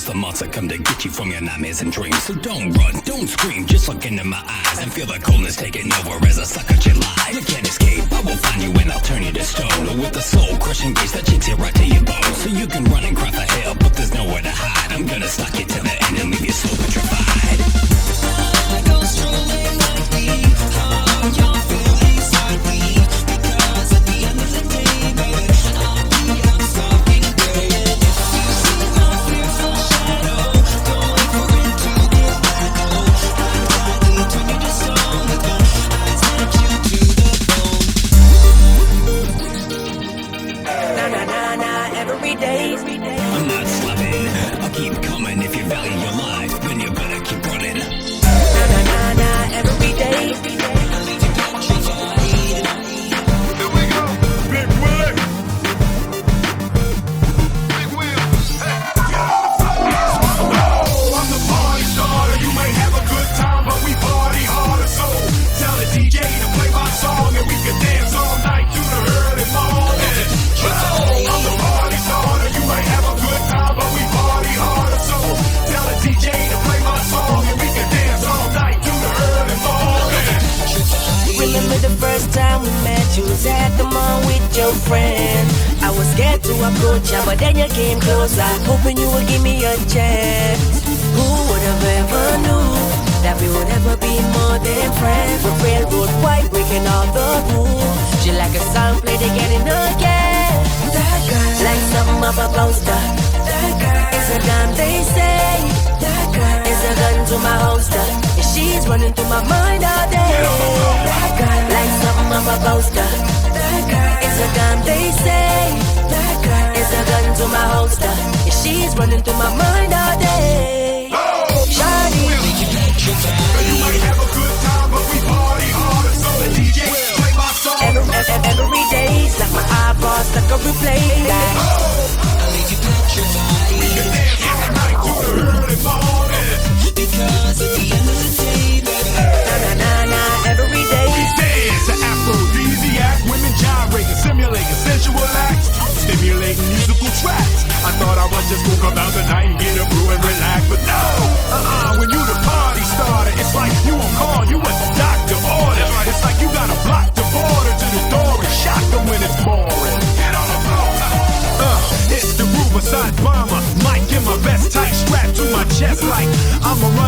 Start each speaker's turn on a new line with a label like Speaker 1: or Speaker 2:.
Speaker 1: as the monster come to get you from your nightmares and dreams. So don't run, don't scream, just look into my eyes and feel the coldness taking over as I suck at your life. You can't escape, I will find you and I'll turn you to stone. With a soul-crushing bass that shakes you right to your bones. So you can run and cry for help, but there's nowhere to hide. I'm gonna stalk you to the end and leave you so petrified.
Speaker 2: I go strolling like me, your feelings are me. Because at the end of the day, baby, I'll be up stalking gray. And if you see my fearful shadow going for it to get back home, I'd gladly turn you to stone with my eyes that you to the bone.
Speaker 3: Na na na na, every day.
Speaker 1: I'm not stopping, I'll keep coming. If you value your life, then you better keep running.
Speaker 3: Na na na na, every day.
Speaker 4: Here we go, Big Willie. Big Will. I'm the party starter. You may have a good time, but we party harder. So tell the DJ to play my song and we can dance all night through the early morning. I'm the party starter. You may have a good time, but we party harder. So tell the DJ to play my song and we can dance all night through the early morning.
Speaker 3: Remember the first time we met, you was at the mall with your friend. I was scared to approach you, but then you came closer, hoping you would give me a chance. Who would have ever knew that we would ever be more than friends? With railroad white breaking all the rules. She like a song played again and again. That girl, like something of a poster. That girl is a dime, they say. That girl is a gun to my holster. And she's running through my mind all day. That girl, like something of a poster. That girl is a dime, they say. That girl is a gun to my holster. And she's running through my mind all day. Shawty,
Speaker 4: You might have a good time, but we party harder. So the DJ play my song.
Speaker 3: every day's like my eyeballs stuck on replay.
Speaker 4: We can dance all night through the early morning.
Speaker 2: Because at the end of the day, baby,
Speaker 3: Na na na na, every day.
Speaker 4: Dance to aphrodisiac, women gyrating, simulating sensual acts, stimulating musical tracks. I thought I was just gonna come out the night and get a brew and relax, but no, when you the party starter, it's like you on call, you what the doctor ordered. It's like you gotta block the border to the door and shock them when it's pouring. Get on the floor. It's the Riverside bomber, mic in my vest, tight strapped to my chest like I'm a